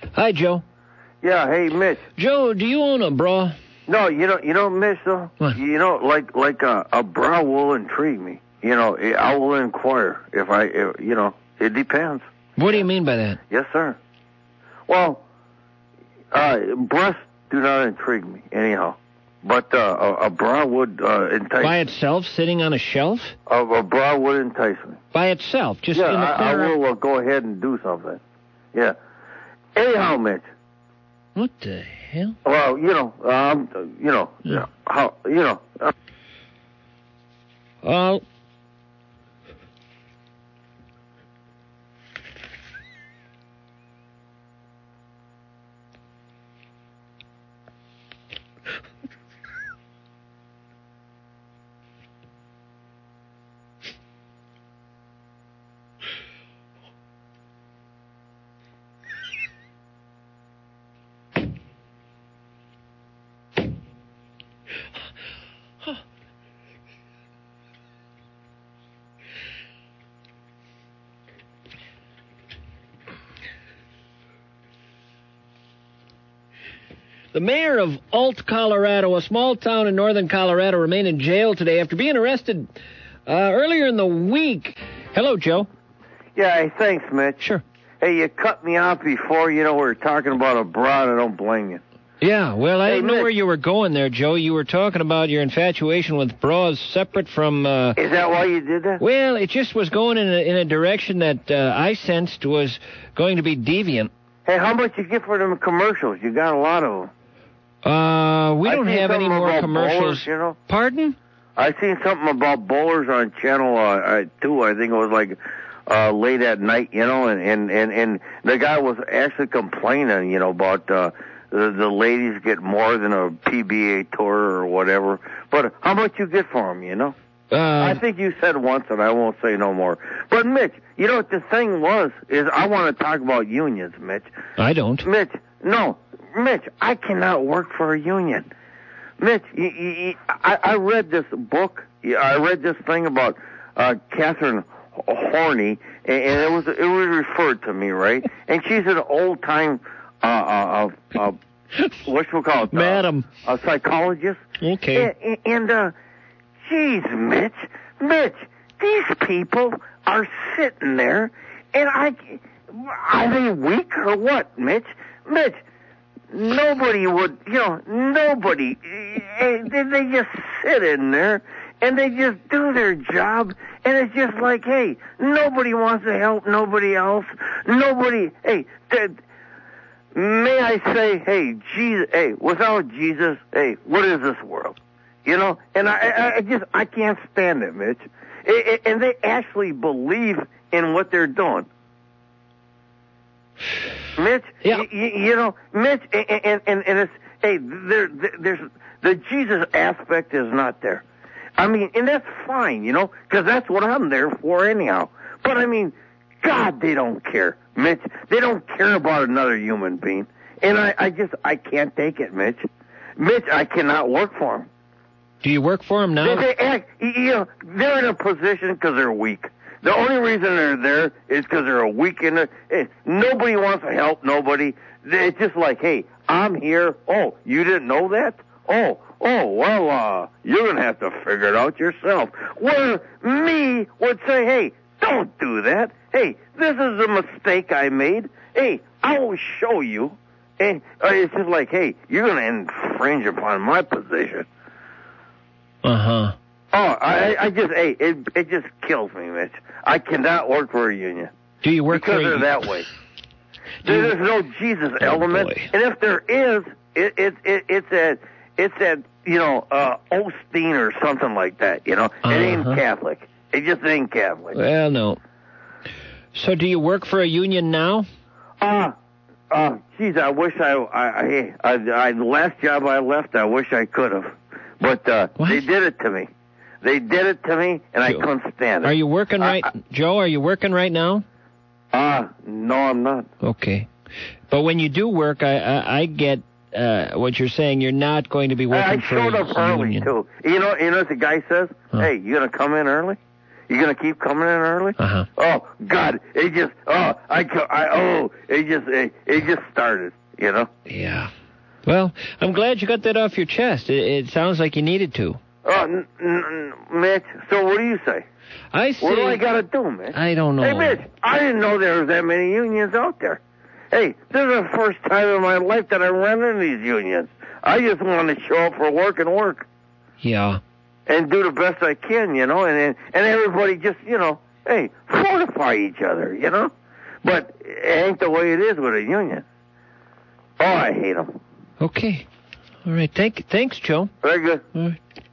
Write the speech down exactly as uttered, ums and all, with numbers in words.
Hi, Joe. Yeah, hey, Mitch. Joe, do you own a bra? No, you know, you know, Mitch, though? What? You know, like like a, a bra will intrigue me. You know, I will inquire if I, if, you know, it depends. What do you mean by that? Yes, sir. Well, uh, breasts do not intrigue me, anyhow. But uh, a, a bra would uh, entice By me. itself, sitting on a shelf? A, a bra would entice me. By itself, just yeah, in the I, I corner. will uh, go ahead and do something. Yeah. Anyhow, Mitch. What the hell? Well, you know, um, you know, Yeah. how, you know. Uh, Uh, The mayor of Alt, Colorado, a small town in northern Colorado, remained in jail today after being arrested uh, earlier in the week. Hello, Joe. yeah, hey, thanks, Mitch. Sure. Hey, you cut me off before, you know, we were talking about a bra, and I don't blame you. Yeah, well, I Hey, didn't know Mitch. where you were going there, Joe. You were talking about your infatuation with bras separate from... Uh, Is that why you did that? well, it just was going in a, in a direction that uh, I sensed was going to be deviant. Hey, how much you get for them commercials? You got a lot of them. Uh, we I don't seen have any something more about commercials. bowlers, you know? Pardon? I seen something about bowlers on channel uh, uh, two. I think it was like uh, late at night, you know, and, and, and, and the guy was actually complaining, you know, about uh, the, the ladies get more than a P B A tour or whatever. But how much you get for them, you know? Uh, I think you said once, and I won't say no more. But, Mitch, you know what the thing was, is I want to talk about unions, Mitch. I don't. Mitch, no, Mitch, I cannot work for a union. Mitch, you, you, you, I, I read this book. I read this thing about uh, Catherine Horney, and, and it was it was referred to me, right? And she's an old time, uh, uh, uh, uh, what should we call it? Madam. Uh, a psychologist. Okay. And, and uh, geez, Mitch, Mitch, these people are sitting there, and I, are they weak or what, Mitch? Mitch. Nobody would, you know, nobody, eh, they, they just sit in there and they just do their job, and it's just like, hey, nobody wants to help nobody else. Nobody, hey, th- may I say, hey, Jesus, hey, without Jesus, hey, what is this world? You know, and I, I, I just, I can't stand it, Mitch. It, it, and they actually believe in what they're doing. Mitch, Yeah. you, you know, Mitch, and, and, and, and it's, hey, there, there's, the Jesus aspect is not there. I mean, and that's fine, you know, because that's what I'm there for anyhow. But I mean, God, they don't care, Mitch. They don't care about another human being. And I, I just, I can't take it, Mitch. Mitch, I cannot work for them. Do you work for him now? They, they act, you know, they're in a position because they're weak. The only reason they're there is because they're a weak in it. Hey, nobody wants to help nobody. It's just like, hey, I'm here. Oh, you didn't know that? Oh, oh, well, uh, you're going to have to figure it out yourself. Where me would say, hey, don't do that. Hey, this is a mistake I made. Hey, I will show you. And uh, it's just like, hey, you're going to infringe upon my position. Uh-huh. Oh, I, I just, hey, it, it just kills me, Mitch. I cannot work for a union. Do you work because for a they're u- that way. Do you- There's no Jesus Oh, element, boy. and if there is, it, it, it it's at it's at you know uh, Osteen or something like that. You know, it ain't Uh-huh. Catholic. It just ain't Catholic. Well, no. So do you work for a union now? Uh, uh, geez, I wish I, I, I, I, I the last job I left, I wish I could have, but uh, What? they did it to me. They did it to me, and I Joe, couldn't stand it. Are you working right... Uh, Joe, are you working right now? Uh, no, I'm not. Okay. But when you do work, I I, I get uh, what you're saying. You're not going to be working I for showed a up early, union. too. You know, you know what the guy says? Huh. Hey, you going to come in early? You gonna keep coming in early? Uh-huh. Oh God, it just oh I, co- I oh it just it, it just started. You know. Yeah. Well, I'm glad you got that off your chest. It, it sounds like you needed to. Oh, n- n- Mitch. So what do you say? I say. What do I gotta do, Mitch? I don't know. Hey, Mitch, I didn't know there was that many unions out there. Hey, this is the first time in my life that I run into these unions. I just want to show up for work and work. Yeah. And do the best I can, you know, and and, and everybody just, you know, hey, fortify each other, you know. But it ain't the way it is with a union. Oh, I hate them. Okay. All right. Thank, thanks, Joe. Very good. All right.